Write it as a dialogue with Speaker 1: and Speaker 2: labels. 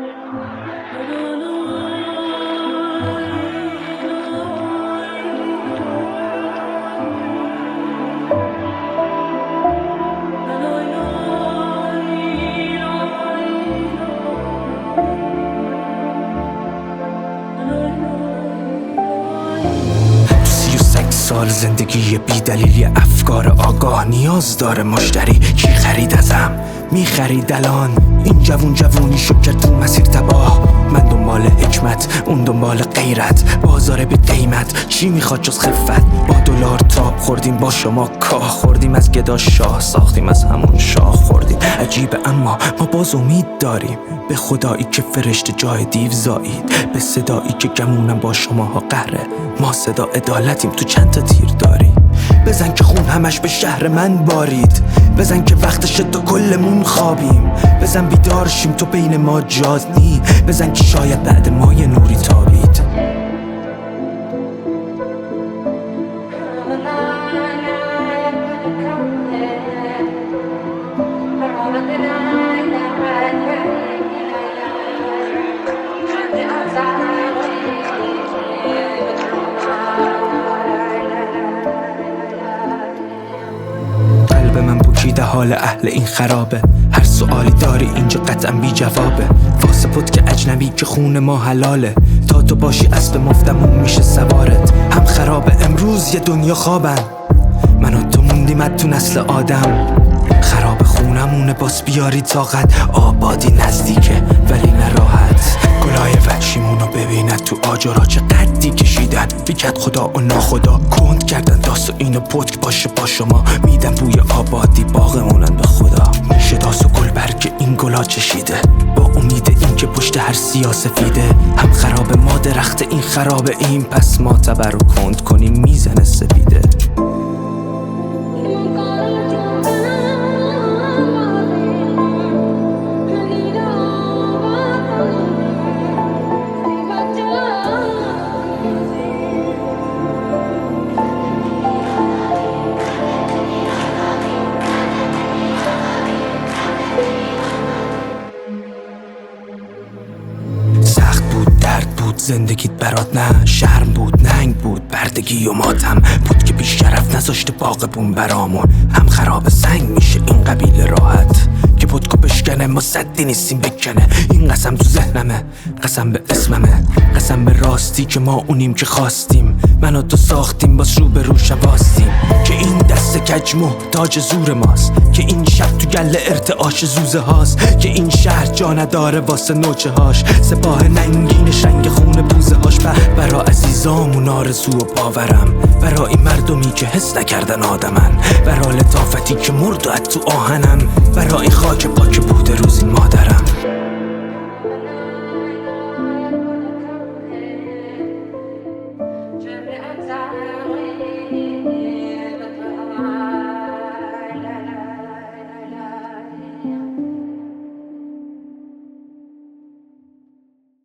Speaker 1: سال زندگی بی دلیلی افکار آگاه نیاز داره مشتری. کی خرید ازم؟ می خرید الان. این جوونی شد کرد تو مسیر تباه. من دنبال حکمت، اون دنبال غیرت. بازار بی قیمت، چی میخواد جز خفت؟ با دلار تاب خوردیم، با شما کاه خوردیم. از گدا شاه ساختیم، از همون شاه خوردیم. عجیبه اما ما باز امید داریم به خدایی که فرشته جای دیو زایید، به صدایی که گمونم با شماها قهره. ما صدا عدالتیم، تو چند تا تیر داری. بزن که خون همش به شهر من بارید. بزن که وقتشه تا کلمون خوابیم. بزن بیدار شیم تو بین ما جاز نی. بزن که شاید بعد ما یه نوری تابید. قلب من پوکیده، حال اهل این خرابه. هر سوالی داری اینجا قطعا بی جوابه. واسه پد که اجنبی که خون ما حلاله. تا تو باشی اسب مفتمون میشه سوارت. هم خرابه امروز یه دنیا خوابن. من و تو موندیم تو نسل آدم. خراب خونمونه باز بیاری طاقت. آبادی نزدیکه ولی نراحت. گلای وحشیمونو ببیند تو آجرها چه قدی کشیدن. بیکت خدا و ناخدا کند کردن داست و اینو پتک باشه با شما. میدن بوی آبادی باغمونن به خدا. میشه داست و گل برگ این گلا چشیده. با امید این که پشت هر سیاسفیده. هم خراب ما درخت این خراب این. پس ما تبر رو کند کنیم میزنه سپیده. زندگیت برات نه شرم بود، ننگ بود، بردگی و ماتم بود که بیش شرف نذاشته باغبون برامون. هم خراب سنگ میشه این قبیل راحت که پدکو بشکنه. ما صدی نیستیم بکنه. این قسم تو ذهنمه، قسم به اسممه، قسم به راستی که ما اونیم که خواستیم. من و تو ساختیم باز رو به رو شواستیم. که این دست کج محتاج زور ماست. که این شب تو گله ارتعاش زوزه هاست. که این شهر جا نداره واسه نوچه هاش. سپاه ننگین شنگ خون بوزه هاش. برا عزیزامون آرزو و باورم. برا این مردمی که حس نکردن آدمن. برا لطافتی که مرد و تو آهنم. برا این خاک پاک بوده روزی مادرم.